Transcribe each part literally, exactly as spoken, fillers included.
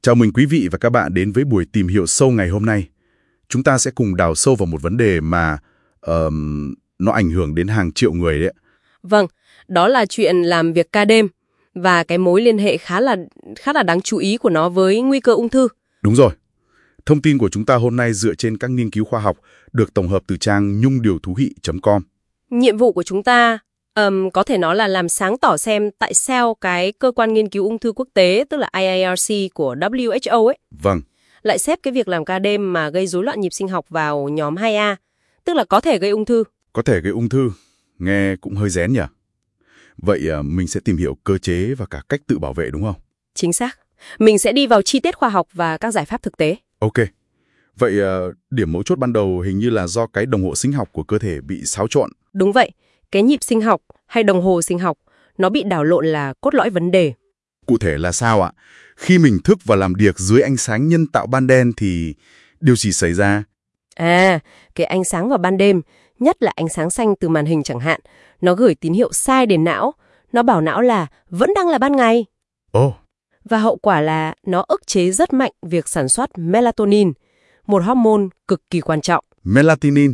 Chào mừng quý vị và các bạn đến với buổi tìm hiểu sâu ngày hôm nay. Chúng ta sẽ cùng đào sâu vào một vấn đề mà um, nó ảnh hưởng đến hàng triệu người đấy. Vâng, đó là chuyện làm việc ca đêm và cái mối liên hệ khá là khá là đáng chú ý của nó với nguy cơ ung thư. Đúng rồi. Thông tin của chúng ta hôm nay dựa trên các nghiên cứu khoa học được tổng hợp từ trang nhung điều thú hị chấm com. Nhiệm vụ của chúng ta um, có thể nói là làm sáng tỏ xem tại sao cái cơ quan nghiên cứu ung thư quốc tế, tức là I A R C của W H O ấy, Vâng. lại xếp cái việc làm ca đêm mà gây rối loạn nhịp sinh học vào nhóm hai A, tức là có thể gây ung thư. Có thể gây ung thư, nghe cũng hơi rén nhỉ? Vậy à, mình sẽ tìm hiểu cơ chế và cả cách tự bảo vệ đúng không? Chính xác. Mình sẽ đi vào chi tiết khoa học và các giải pháp thực tế. Ok. Vậy à, điểm mấu chốt ban đầu hình như là do cái đồng hồ sinh học của cơ thể bị xáo trộn. Đúng vậy. Cái nhịp sinh học hay đồng hồ sinh học, nó bị đảo lộn là cốt lõi vấn đề. Cụ thể là sao ạ? Khi mình thức và làm điếc dưới ánh sáng nhân tạo ban đêm thì điều gì xảy ra? À, cái ánh sáng vào ban đêm, nhất là ánh sáng xanh từ màn hình chẳng hạn, nó gửi tín hiệu sai đến não. Nó bảo não là vẫn đang là ban ngày. Ồ. Oh. Và hậu quả là nó ức chế rất mạnh việc sản xuất melatonin, một hormone cực kỳ quan trọng. Melatonin.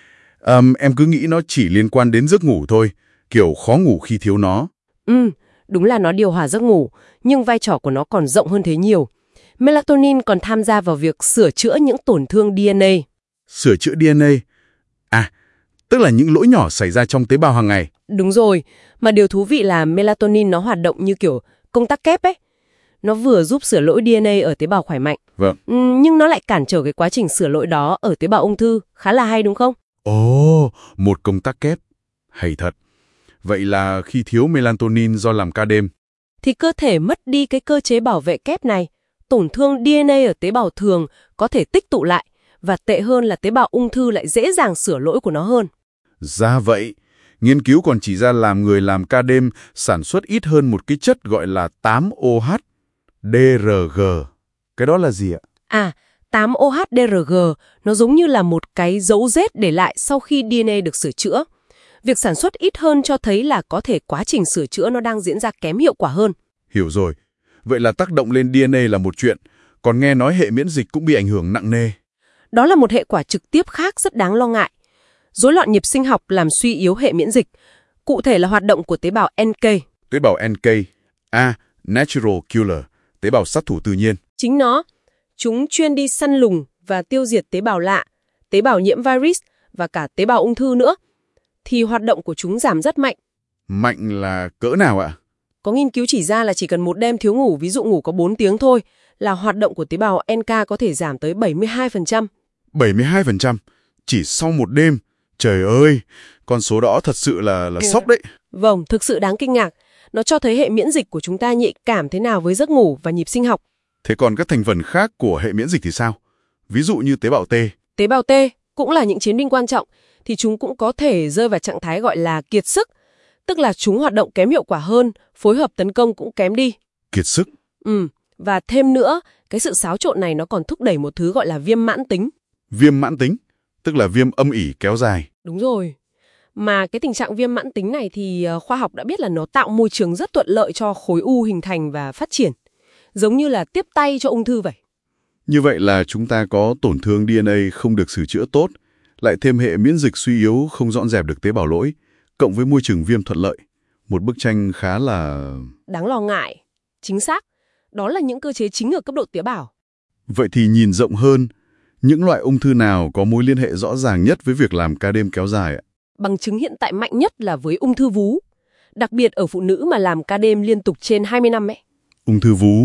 Um, em cứ nghĩ nó chỉ liên quan đến giấc ngủ thôi, kiểu khó ngủ khi thiếu nó. Ừ, đúng là nó điều hòa giấc ngủ, nhưng vai trò của nó còn rộng hơn thế nhiều. Melatonin còn tham gia vào việc sửa chữa những tổn thương D N A. Sửa chữa D N A? À, tức là những lỗi nhỏ xảy ra trong tế bào hàng ngày. Đúng rồi, mà điều thú vị là melatonin nó hoạt động như kiểu công tắc kép ấy. Nó vừa giúp sửa lỗi D N A ở tế bào khỏe mạnh. Vâng. Ừ, nhưng nó lại cản trở cái quá trình sửa lỗi đó ở tế bào ung thư. Khá là hay đúng không? Ồ, oh, một công tắc kép. Hay thật. Vậy là khi thiếu melatonin do làm ca đêm, thì cơ thể mất đi cái cơ chế bảo vệ kép này. Tổn thương D N A ở tế bào thường có thể tích tụ lại, và tệ hơn là tế bào ung thư lại dễ dàng sửa lỗi của nó hơn. Ra vậy, nghiên cứu còn chỉ ra làm người làm ca đêm sản xuất ít hơn một cái chất gọi là tám O H D R G. Cái đó là gì ạ? À, tám O H D R G nó giống như là một cái dấu rết để lại sau khi D N A được sửa chữa. Việc sản xuất ít hơn cho thấy là có thể quá trình sửa chữa nó đang diễn ra kém hiệu quả hơn. Hiểu rồi. Vậy là tác động lên D N A là một chuyện, còn nghe nói hệ miễn dịch cũng bị ảnh hưởng nặng nề. Đó là một hệ quả trực tiếp khác rất đáng lo ngại. Rối loạn nhịp sinh học làm suy yếu hệ miễn dịch, cụ thể là hoạt động của tế bào N K. Tế bào N K, a natural killer, tế bào sát thủ tự nhiên. Chính nó, chúng chuyên đi săn lùng và tiêu diệt tế bào lạ, tế bào nhiễm virus và cả tế bào ung thư nữa. Thì hoạt động của chúng giảm rất mạnh. Mạnh là cỡ nào ạ? Có nghiên cứu chỉ ra là chỉ cần một đêm thiếu ngủ, ví dụ ngủ có bốn tiếng thôi, là hoạt động của tế bào N K có thể giảm tới bảy mươi hai phần trăm. bảy mươi hai phần trăm? Chỉ sau một đêm? Trời ơi, con số đó thật sự là, là sốc đấy. Vâng, thực sự đáng kinh ngạc. Nó cho thấy hệ miễn dịch của chúng ta nhạy cảm thế nào với giấc ngủ và nhịp sinh học. Thế còn các thành phần khác của hệ miễn dịch thì sao? Ví dụ như tế bào T. Tế bào T cũng là những chiến binh quan trọng, thì chúng cũng có thể rơi vào trạng thái gọi là kiệt sức. Tức là chúng hoạt động kém hiệu quả hơn, phối hợp tấn công cũng kém đi. Kiệt sức? Ừ, và thêm nữa, cái sự xáo trộn này nó còn thúc đẩy một thứ gọi là viêm mãn tính. Viêm mãn tính? Tức là viêm âm ỉ kéo dài. Đúng rồi. Mà cái tình trạng viêm mãn tính này thì khoa học đã biết là nó tạo môi trường rất thuận lợi cho khối u hình thành và phát triển. Giống như là tiếp tay cho ung thư vậy. Như vậy là chúng ta có tổn thương D N A không được sửa chữa tốt, lại thêm hệ miễn dịch suy yếu không dọn dẹp được tế bào lỗi, cộng với môi trường viêm thuận lợi. Một bức tranh khá là... đáng lo ngại. Chính xác. Đó là những cơ chế chính ở cấp độ tế bào. Vậy thì nhìn rộng hơn, những loại ung thư nào có mối liên hệ rõ ràng nhất với việc làm ca đêm kéo dài ạ? Bằng chứng hiện tại mạnh nhất là với ung thư vú. Đặc biệt ở phụ nữ mà làm ca đêm liên tục trên hai mươi năm ấy. Ung thư vú?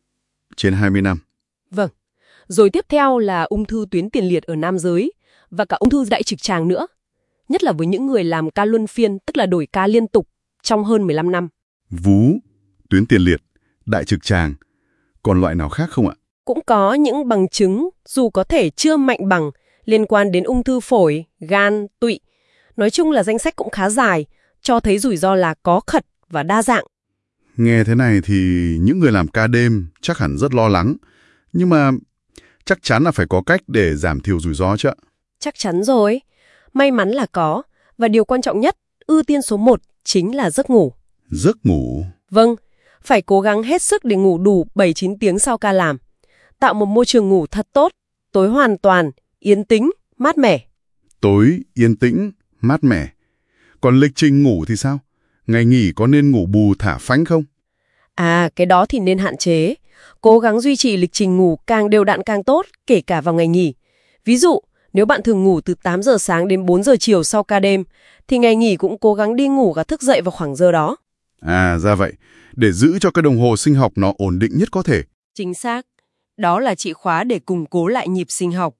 Trên hai mươi năm? Vâng. Rồi tiếp theo là ung thư tuyến tiền liệt ở nam giới và cả ung thư đại trực tràng nữa. Nhất là với những người làm ca luân phiên, tức là đổi ca liên tục trong hơn mười lăm năm. Vú, tuyến tiền liệt, đại trực tràng. Còn loại nào khác không ạ? Cũng có những bằng chứng, dù có thể chưa mạnh bằng, liên quan đến ung thư phổi, gan, tụy. Nói chung là danh sách cũng khá dài, cho thấy rủi ro là có khật và đa dạng. Nghe thế này thì những người làm ca đêm chắc hẳn rất lo lắng. Nhưng mà chắc chắn là phải có cách để giảm thiểu rủi ro chứ. Chắc chắn rồi. May mắn là có. Và điều quan trọng nhất, ưu tiên số một chính là giấc ngủ. Giấc ngủ? Vâng. Phải cố gắng hết sức để ngủ đủ bảy chín tiếng sau ca làm. Tạo một môi trường ngủ thật tốt, tối hoàn toàn, yên tĩnh, mát mẻ. Tối, yên tĩnh, mát mẻ. Còn lịch trình ngủ thì sao? Ngày nghỉ có nên ngủ bù thả phánh không? À, cái đó thì nên hạn chế. Cố gắng duy trì lịch trình ngủ càng đều đặn càng tốt, kể cả vào ngày nghỉ. Ví dụ, nếu bạn thường ngủ từ tám giờ sáng đến bốn giờ chiều sau ca đêm, thì ngày nghỉ cũng cố gắng đi ngủ và thức dậy vào khoảng giờ đó. À, ra vậy. Để giữ cho cái đồng hồ sinh học nó ổn định nhất có thể. Chính xác. Đó là chìa khóa để củng cố lại nhịp sinh học.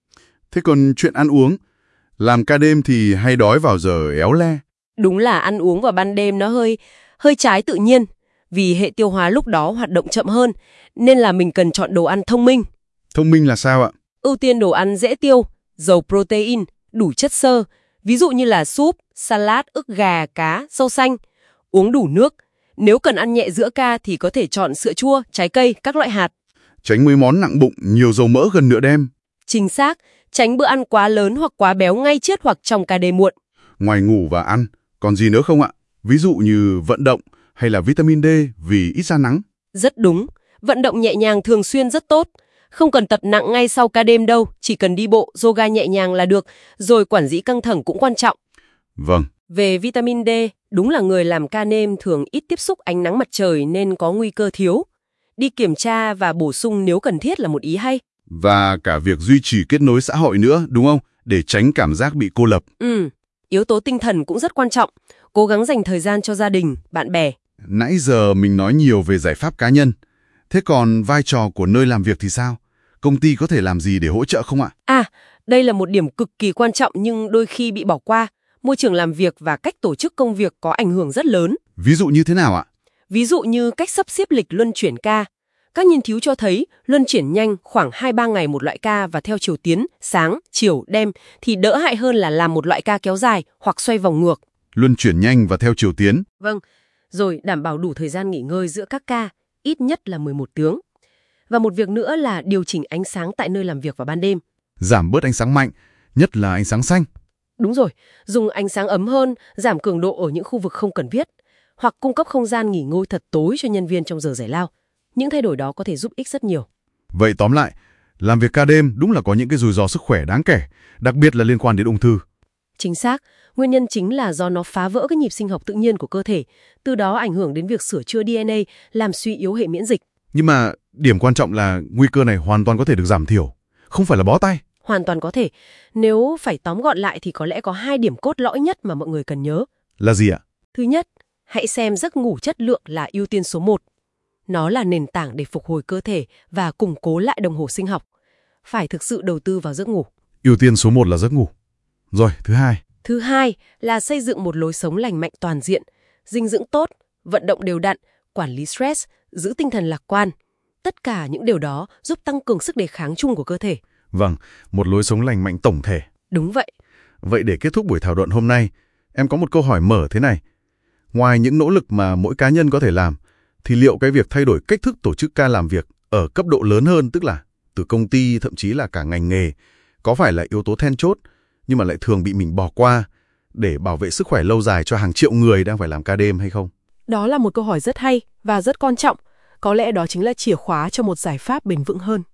Thế còn chuyện ăn uống? Làm ca đêm thì hay đói vào giờ éo le. Đúng là ăn uống vào ban đêm nó hơi, hơi trái tự nhiên. Vì hệ tiêu hóa lúc đó hoạt động chậm hơn, nên là mình cần chọn đồ ăn thông minh. Thông minh là sao ạ? Ưu tiên đồ ăn dễ tiêu, giàu protein, đủ chất xơ. Ví dụ như là súp, salad, ức gà, cá, rau xanh. Uống đủ nước. Nếu cần ăn nhẹ giữa ca thì có thể chọn sữa chua, trái cây, các loại hạt. Tránh mấy món nặng bụng, nhiều dầu mỡ gần nửa đêm. Chính xác, tránh bữa ăn quá lớn hoặc quá béo ngay trước hoặc trong ca đêm muộn. Ngoài ngủ và ăn, còn gì nữa không ạ? Ví dụ như vận động hay là vitamin D vì ít ra nắng. Rất đúng, vận động nhẹ nhàng thường xuyên rất tốt. Không cần tập nặng ngay sau ca đêm đâu, chỉ cần đi bộ, yoga nhẹ nhàng là được, rồi quản lý căng thẳng cũng quan trọng. Vâng. Về vitamin D, đúng là người làm ca đêm thường ít tiếp xúc ánh nắng mặt trời nên có nguy cơ thiếu. Đi kiểm tra và bổ sung nếu cần thiết là một ý hay. Và cả việc duy trì kết nối xã hội nữa, đúng không? Để tránh cảm giác bị cô lập. Ừ, yếu tố tinh thần cũng rất quan trọng. Cố gắng dành thời gian cho gia đình, bạn bè. Nãy giờ mình nói nhiều về giải pháp cá nhân. Thế còn vai trò của nơi làm việc thì sao? Công ty có thể làm gì để hỗ trợ không ạ? À, đây là một điểm cực kỳ quan trọng nhưng đôi khi bị bỏ qua. Môi trường làm việc và cách tổ chức công việc có ảnh hưởng rất lớn. Ví dụ như thế nào ạ? Ví dụ như cách sắp xếp lịch luân chuyển ca. Các nghiên cứu cho thấy luân chuyển nhanh khoảng hai ba ngày một loại ca và theo chiều tiến, sáng, chiều, đêm thì đỡ hại hơn là làm một loại ca kéo dài hoặc xoay vòng ngược. Luân chuyển nhanh và theo chiều tiến. Vâng, rồi đảm bảo đủ thời gian nghỉ ngơi giữa các ca, ít nhất là mười một tiếng. Và một việc nữa là điều chỉnh ánh sáng tại nơi làm việc vào ban đêm. Giảm bớt ánh sáng mạnh, nhất là ánh sáng xanh. Đúng rồi, dùng ánh sáng ấm hơn, giảm cường độ ở những khu vực không cần thiết, hoặc cung cấp không gian nghỉ ngơi thật tối cho nhân viên trong giờ giải lao. Những thay đổi đó có thể giúp ích rất nhiều. Vậy tóm lại, làm việc ca đêm đúng là có những cái rủi ro sức khỏe đáng kể, đặc biệt là liên quan đến ung thư. Chính xác, nguyên nhân chính là do nó phá vỡ cái nhịp sinh học tự nhiên của cơ thể, từ đó ảnh hưởng đến việc sửa chữa đê en a, làm suy yếu hệ miễn dịch. Nhưng mà điểm quan trọng là nguy cơ này hoàn toàn có thể được giảm thiểu, không phải là bó tay. Hoàn toàn có thể. Nếu phải tóm gọn lại thì có lẽ có hai điểm cốt lõi nhất mà mọi người cần nhớ. Là gì ạ? Thứ nhất, hãy xem giấc ngủ chất lượng là ưu tiên số một. Nó là nền tảng để phục hồi cơ thể và củng cố lại đồng hồ sinh học. Phải thực sự đầu tư vào giấc ngủ. Ưu tiên số một là giấc ngủ. Rồi, thứ hai. Thứ hai là xây dựng một lối sống lành mạnh toàn diện, dinh dưỡng tốt, vận động đều đặn, quản lý stress, giữ tinh thần lạc quan. Tất cả những điều đó giúp tăng cường sức đề kháng chung của cơ thể. Vâng, một lối sống lành mạnh tổng thể. Đúng vậy. Vậy để kết thúc buổi thảo luận hôm nay, em có một câu hỏi mở thế này. Ngoài những nỗ lực mà mỗi cá nhân có thể làm, thì liệu cái việc thay đổi cách thức tổ chức ca làm việc ở cấp độ lớn hơn, tức là từ công ty thậm chí là cả ngành nghề, có phải là yếu tố then chốt nhưng mà lại thường bị mình bỏ qua để bảo vệ sức khỏe lâu dài cho hàng triệu người đang phải làm ca đêm hay không? Đó là một câu hỏi rất hay và rất quan trọng. Có lẽ đó chính là chìa khóa cho một giải pháp bền vững hơn.